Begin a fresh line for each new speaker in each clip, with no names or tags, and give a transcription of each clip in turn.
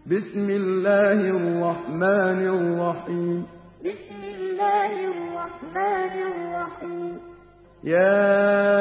بسم الله الرحمن الرحيم
بسم الله الرحمن الرحيم
يا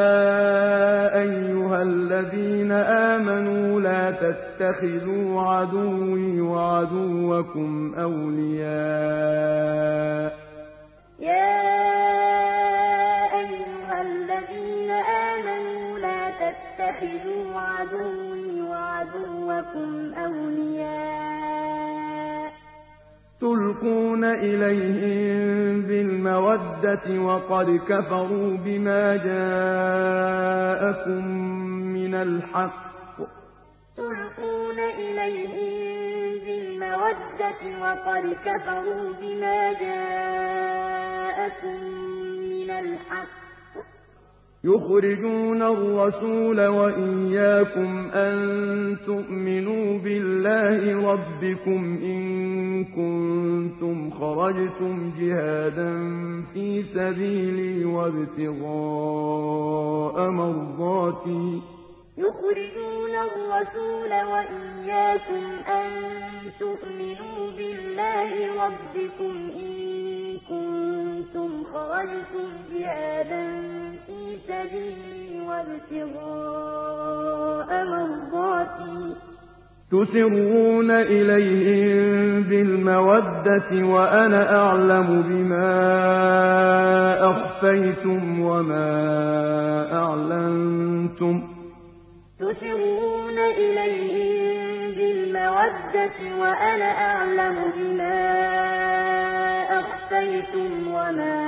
أيها الذين آمنوا لا تتخذوا عدوي وعدوكم أولياء
يا أيها الذين آمنوا لا تتخذوا عدوي وعدوكم أولياء
تلقون إليهم بالمودة وقد كفروا بما جاءكم من الحق
تلقون إليهم بالمودة وقد كفروا بما جاءكم من الحق
يخرجون الرسول وإياكم أن تؤمنوا بالله ربكم إن كنتم خرجتم جهادا في سبيلي وابتغاء مرضاتي
يخرجون الرسول وإياكم أن تؤمنوا بالله ربكم إن كنتم خرجتم جهادا في سبيلي وابتغاء مرضاتي
تسرون إليهم بالمودة وأنا أعلم بما أخفيتم وما أعلنتم
تسرون إليهم بالمودة وأنا أعلم بما أخفيتم وما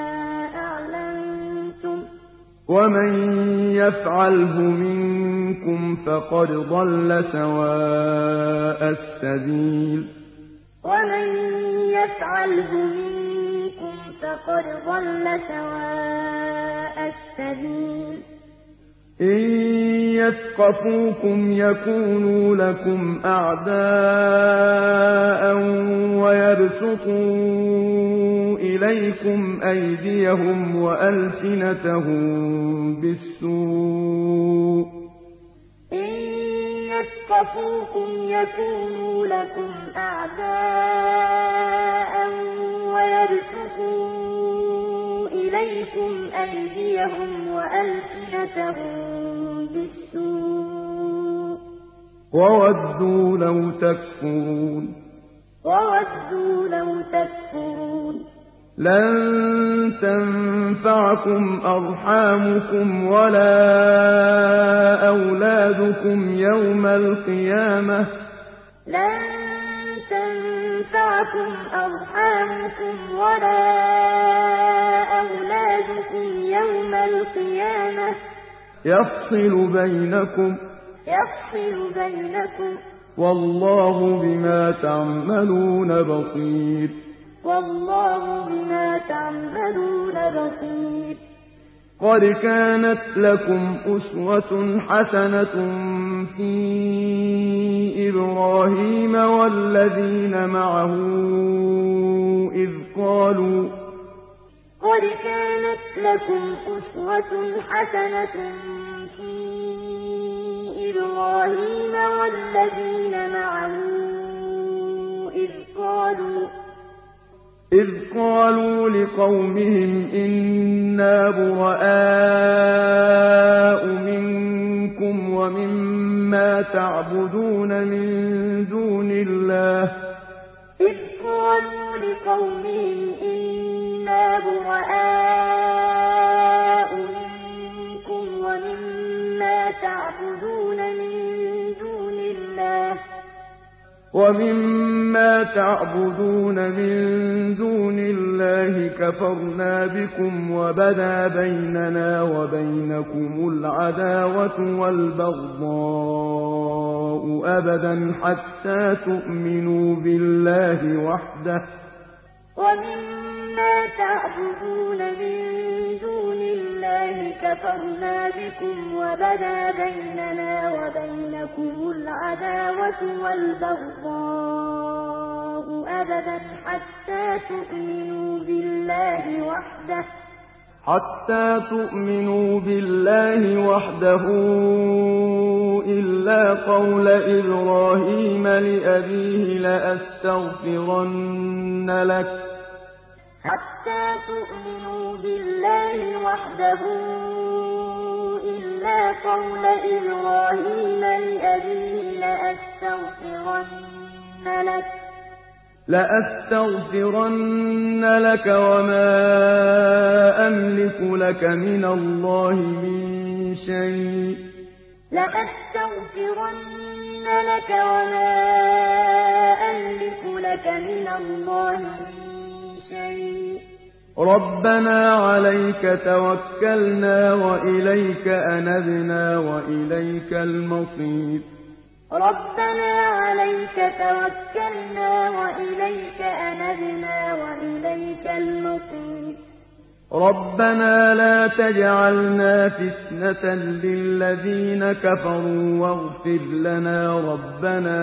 أعلنتم
ومن يفعله منكم فقد ضل سواء السبيل
ومن يفعله منكم فقد ضل سواء السبيل
إن يثقفوكم يكونوا لكم أعداء ويبسطوا إليكم أيديهم وألسنتهم بالسوء
إن يثقفوكم يكونوا لكم أعداء ويبسطوا إليكم أيديهم وألسنتهم بالسوء
وودوا لو تكفرون لن تنفعكم أرحامكم ولا أولادكم يوم القيامة
لن تنفعكم أرحامكم ولا أولادكم يوم القيامة
يفصل بينكم والله بما تعملون بصير قد كانت لكم أسوة حسنة في إبراهيم والذين معه
قد كانت لكم أسوة حسنة في إبراهيم والذين معه
إذ قالوا لقومهم إنا براء منكم ومما تعبدون من دون الله
إذ قالوا لقومهم إنا براء منكم ومما تعبدون من دون الله كفرنا بكم وبدا بيننا وبينكم العداوة والبغضاء أبدا حتى تؤمنوا بالله وحده ومما تعبدون من دون الله كفرنا بكم وبدا بيننا وبينكم العداوة والبغضاء أبدا حتى تؤمنوا بالله وحده
إلا قول إبراهيم لأبيه لأستغفرن لك
حتى تؤمنوا بالله وحده إلا قول إبراهيم لأبيه
لأستغفرن لك وما أملك لك من الله من شيء
لأستغفرن لك وما أملك لك من الله من شيء
ربنا عليك توكلنا وإليك أنبنا وإليك المصير
ربنا عليك توكلنا وإليك أنبنا وإليك المصير
ربنا لا تجعلنا فتنة للذين كفروا واغفر لنا ربنا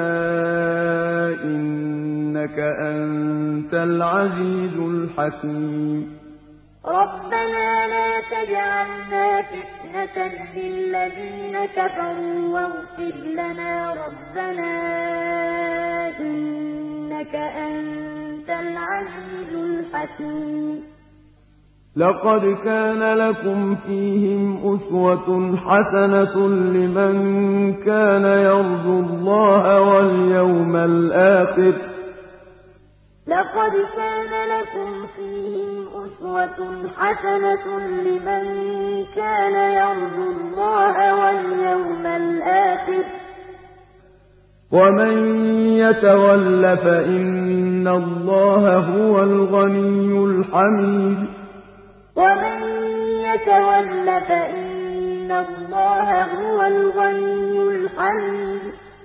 إنك أنت العزيز الحكيم
ربنا لا تجعلنا فتنة للذين كفروا واغفر لنا ربنا إنك أنت العزيز الحكيم
لقد كان لكم فيهم أسوة حسنة لمن كان يرجو الله واليوم الآخر
لقد كان لكم فيهم أسوة حسنة لمن كان يرجو الله واليوم الآخر
ومن يتول فإن الله هو الغني الحميد
ومن يتول فإن الله هو الغني الحميد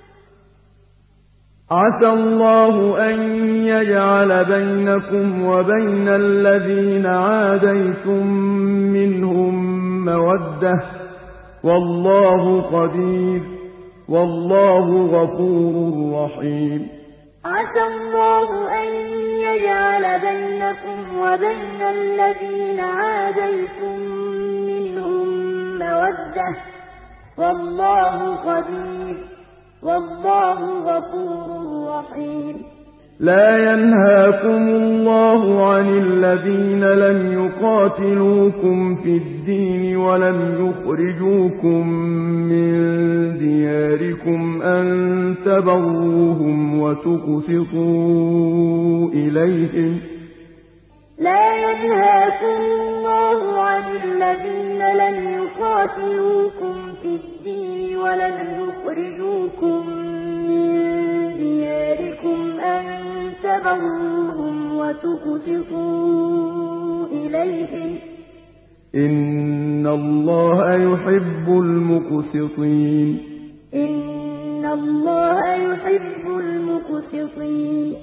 عسى الله أن يجعل بينكم وبين الذين عاديتم منهم مودة والله قدير والله غفور رحيم
عسى الله أن يجعل بينكم وبين الذين عاديتم منهم مودة والله قدير والله غفور رحيم
لا ينهاكم الله عن الذين لم يقاتلوكم في الدين ولم يخرجوكم من دياركم أن تبروهم وتقسطوا إليهم
لا ينهاكم الله عن الذين لم يقاتلوكم في الدين ولم يخرجوكم من دياركم أن تبروهم وتقسطوا إليهم
إن الله يحب المقسطين
إن الله يحب المقسطين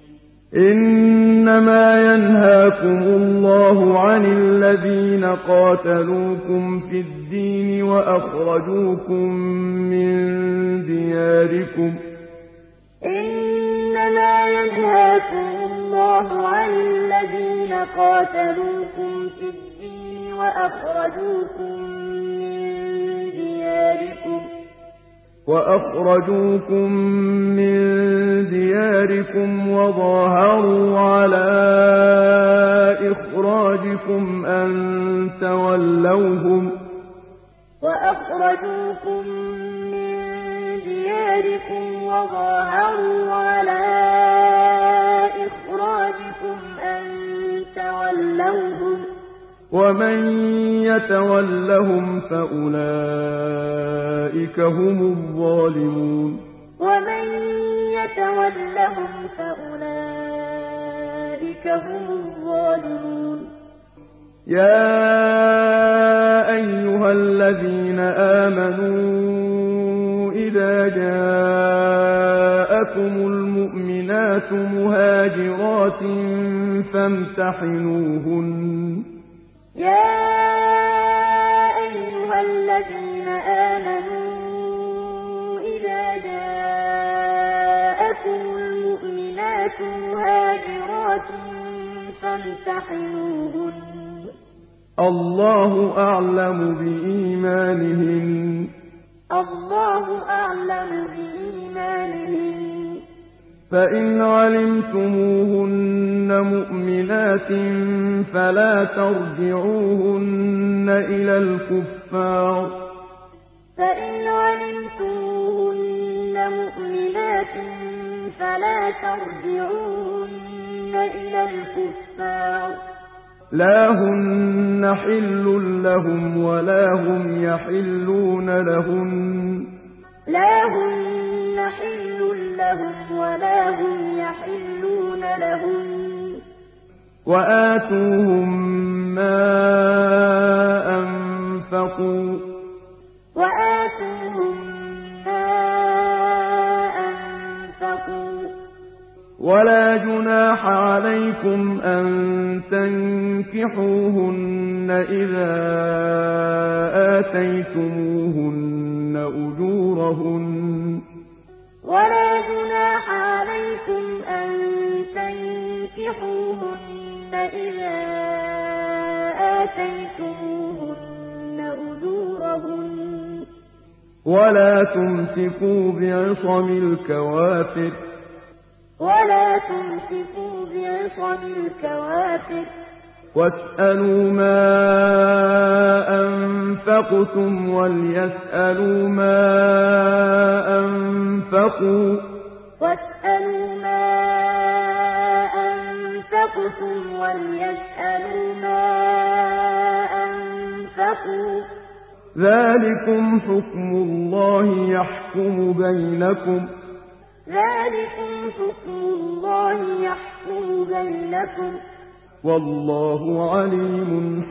إنما ينهاكم الله عن الذين قاتلوكم في الدين وأخرجوكم من دياركم
إنما ينهاكم الله عن الذين قاتلوكم في الدين
وأخرجوكم من دياركم وظاهروا على إخراجكم أن تولوهم
وأخرجوكم من دياركم وظاهروا على إخراجكم أن تولوهم
ومن يتولهم فأولئك هم الظالمون
ومن يتولهم فأولئك هم الظالمون
يا أيها الذين آمنوا إذا جاءكم المؤمنات مهاجرات فامتحنوهن
يا أيها الذين آمنوا إذا جاءكم المؤمنات مهاجرات فامتحنوهن
الله أعلم بإيمانهن
الله أعلم بإيمانهن
فإن علمتموهن مؤمنات فلا ترجعوهن إلى الكفار
فإن علمتموهن مؤمنات فلا ترجعوهن إلى الكفار
لا هن حل لهم ولا هم يحلون لهن
لا هن حل لهم ولا هم يحلون لهن
وآتوهم ما أنفقوا ولا جناح عليكم أن تنكحوهن إذا آتيتموهن أجورهن
ولا جناح عليكم أن تنكحوهن إذا آتيتموهن أجورهن
ولا تمسكوا بعصم الكوافر واسألوا ما أنفقتم وليسألوا ما أنفقوا ذلكم حكم الله يحكم بينكم والله عليم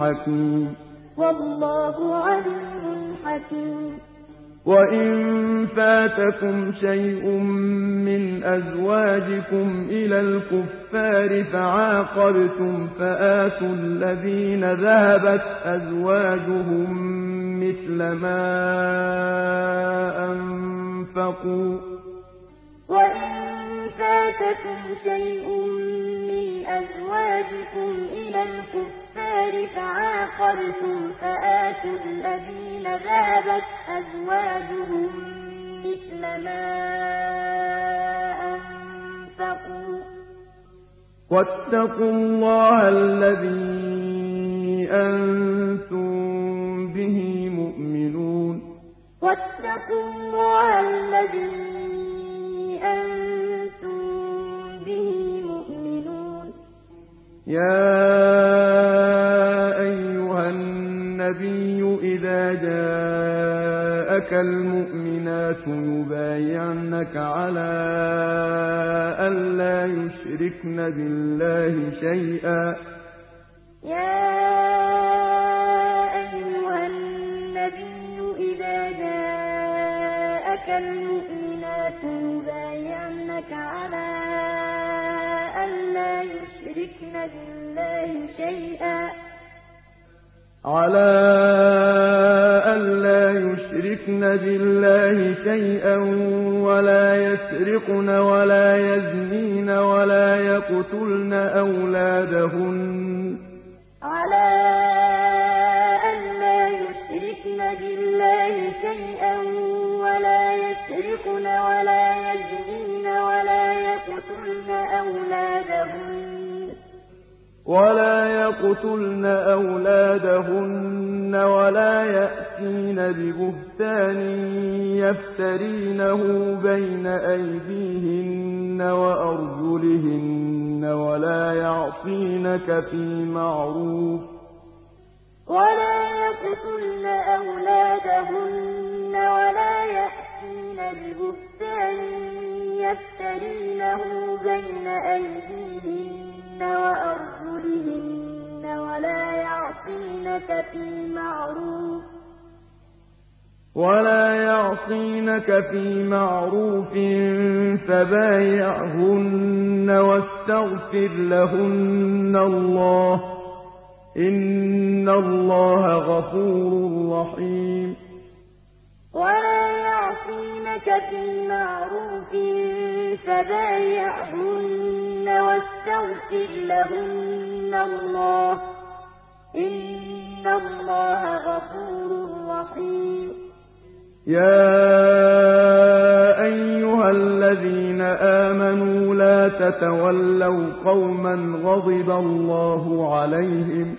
حكيم وإن فاتكم شيء من أزواجكم إلى الكفار فعاقبتم فآتوا الذين ذهبت أزواجهم مثل ما أنفقوا
وإن فاتكم شيء من أزواجكم إلى الكفار فعاقبتم فآتوا الذين ذهبت أزواجهم مثل ما أنفقوا
واتقوا الله الذي أنتم به مؤمنون يا أيها النبي إذا جاءك المؤمنات يبايعنك على أن لا يشركن بالله شيئا
المؤمنات يبايعنك على ألا يشركن بالله شيئا ولا يسرقن ولا يزنين ولا يقتلن أولادهن ولا يأتين ببهتان يفترينه بين أيديهن وأرجلهن ولا يعصينك في معروف فبايعهن واستغفر لهن الله إن الله غفور رحيم ولا يعصينك في معروف فبايعهن واستغفر لهن الله إن الله غفور رحيم
يَا أَيُّهَا الَّذِينَ آمَنُوا لَا تَتَوَلَّوْا قَوْمًا غَضِبَ اللَّهُ عَلَيْهِمْ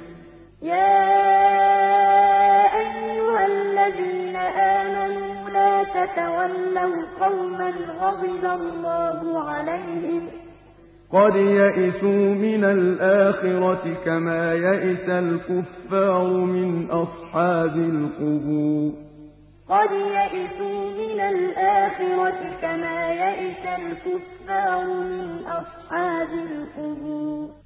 قَدْ يَئِسُوا مِنَ الْآخِرَةِ كَمَا يَئِسَ الْكُفَّارُ مِنْ أَصْحَابِ الْقُبُورِ
قَدْ يَئِسُوا مِنَ الْآخِرَةِ كَمَا يَئِسَ الْكُفَّارُ مِنْ أَصْحَابِ الْقُبُورِ